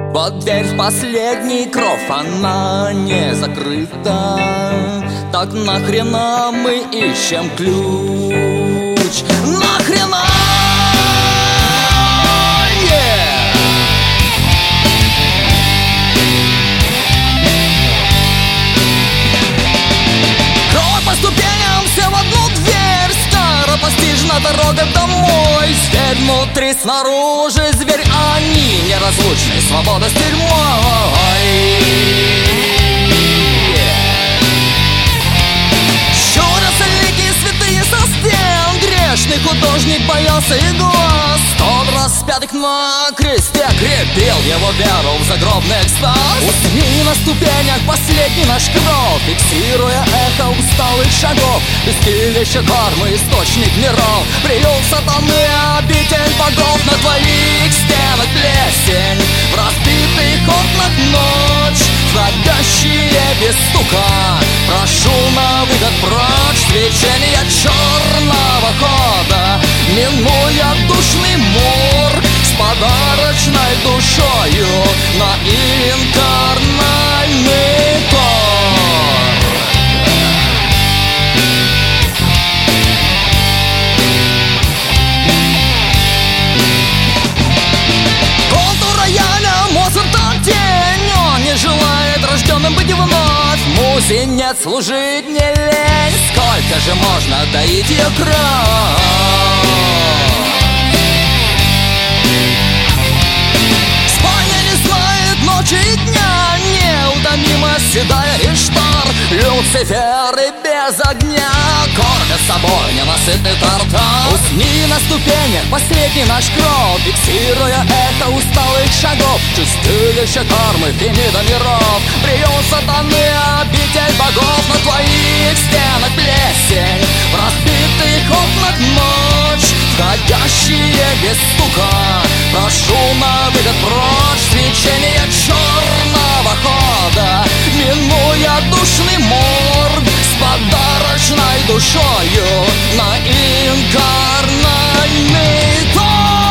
Вот дверь в последний кров, она не закрыта. Так нахрена мы ищем ключ? Нахрена? Кровь по ступеням, все в одну дверь. Скоропостижна дорога домой. Зверь внутри, снаружи зверь. Они неразлучны, свобода с тюрьмой. Щурятся лики святые со стен. Грешный художник боялся и глаз. Тот распятых на кресте крепил его веру в загробный экстаз. Усни на ступенях последний наш кров, фиксируя эхо усталых шагов. Вместилище кармы, источник миров. Приют сатаны, обитель богов. На твоих стенах плесень, в разбитых окнах ночь. Входящие без стука, прошу на выход прочь. Свечение черного хода, минуя душный морг, с подарочной душою на инкарнальный торг. Контур рояля, Моцарта тень. Он не желает рожденным быть вновь. Музе нет, служить не лень. Сколько же можно доить ее кровь? Спальня не знает ночи и дня, неутомимо седая Иштар. Люцифер и без огня кормят собой ненасытный тартар. Усни на ступенях последний наш кров, фиксируя эхо усталых шагов. Чистилище кармы, Фемида миров. Приют сатаны, обитель богов. На твоих стенах плесень, в разбитых окнах ночь. Входящие без стука, прошу на выход прочь. Свечение черного хода, минуя душный морг, с подарочной душою на инкарнальный торг.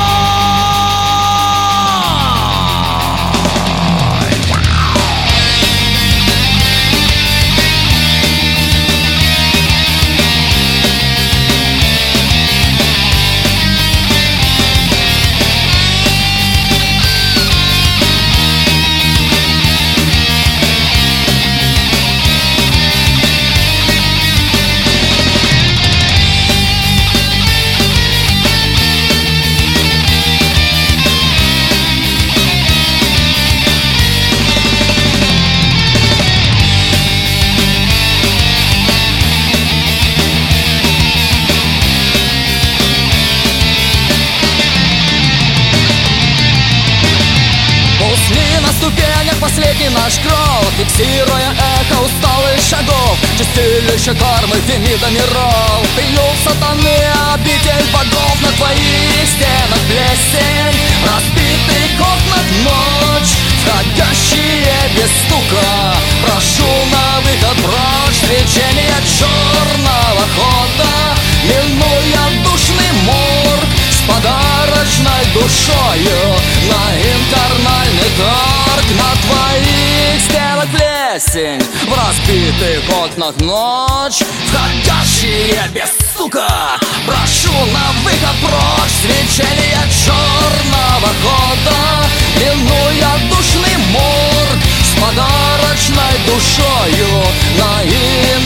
Последний наш кров, фиксируя эхо усталых шагов. Чистилище кармы, Фемида миров. Приют сатаны, обитель богов. На твоих стенах плесень, в разбитых окнах ночь. Входящие без стука, прошу на выход прочь. Свечение черного хода, минуя душный морг, с подарочной душою на инкарнальный торг. На твоих стенах плесень, в разбитых окнах ночь. Входящие без стука, прошу на выход прочь. Свечение черного хода, минуя душный морг, с подарочной душою на